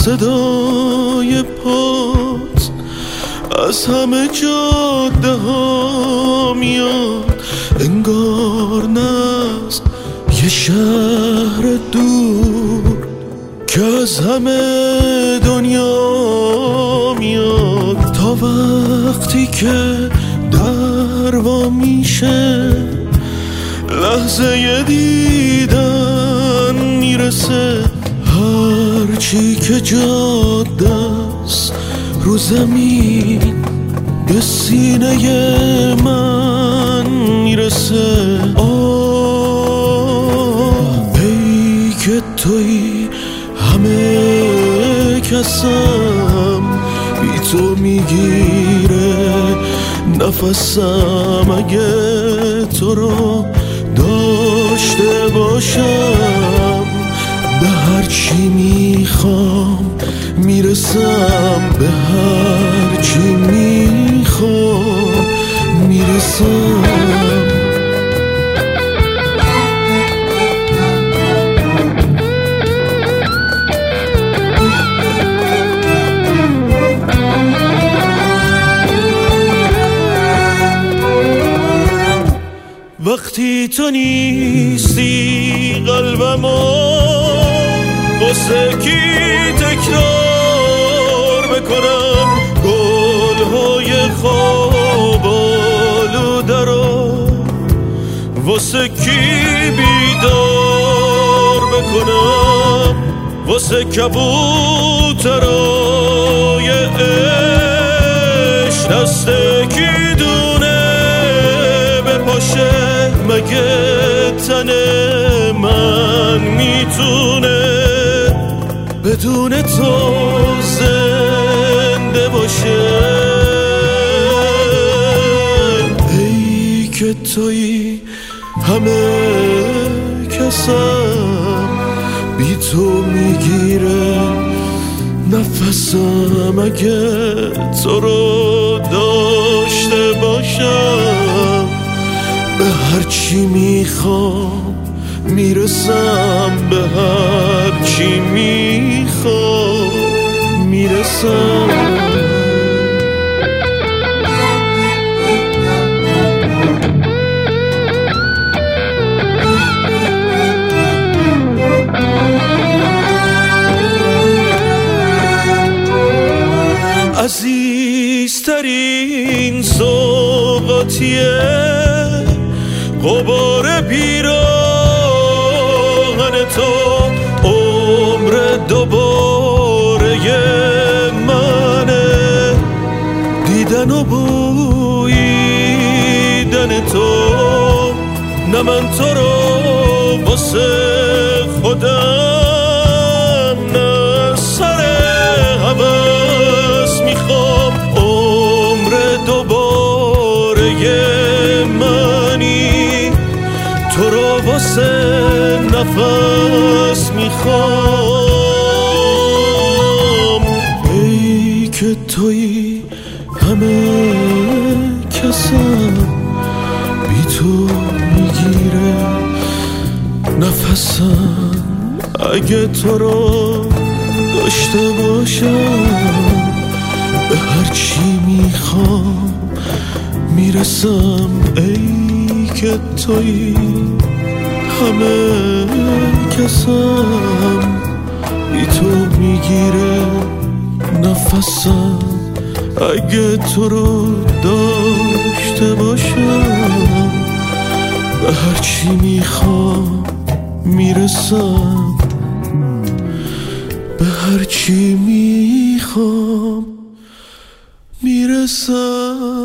صدای پات از همه جاده ها میاد، انگار نست یه شهر دور که از همه دنیا میاد. تا وقتی که در وا میشه لحظه دیدن میرسه، هرچی که جاده است رو زمین به سینه من میرسه. ای که توی همه کسم، بی تو میگیره نفسم. اگه تو رو داشته باشم به هرچی میخوام میرسم، به هرچی میخوام میرسم. وقتی تو نیستی قلبمو واسه کی تکرار بکنم؟ گلهای خواب آلوده رو واسه کی بیدار بکنم؟ واسه کبوترای عشق دست کی دونه بپاشه؟ مگه تن من میتونه بدون تو زنده باشه؟ ای که توی همه کسم، بی تو میگیره نفسم. اگه تو رو داشته باشم به هرچی میخوام میرسم، به هرچی میخوام میرسم. عزیزترین سوغاتیه غبار پیراهن تو، عمر دوباره منه، دیدن و بویدن تو. نه من تو رو واسه خودم، نه سر هوس میخوام، عمر دوباره منی، تو رو واسه نفس میخوام. ای که توی همه کسم، بی تو میگیره نفسم. اگه تو رو داشته باشم به هرچی میخوام میرسم. ای که توی همه کسم، بی تو میگیره نفسم. اگه تو رو داشته باشم به هرچی میخوام میرسم، به هرچی میخوام میرسم.